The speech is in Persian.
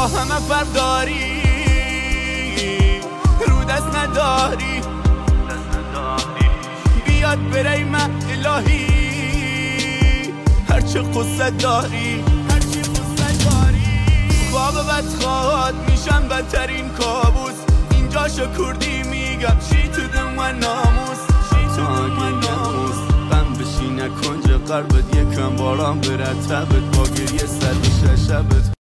با همه فرق داری، رو دست نداری بیاد بری من الهی، هرچه قصه داری خواب بدخواد میشم بدترین کابوس، اینجا شکردی میگم شی تو دم ناموس، تو اگه ناموس غم بشی نکنج قلبت، یکم باران بره تبت با گریه سر بشه شبت.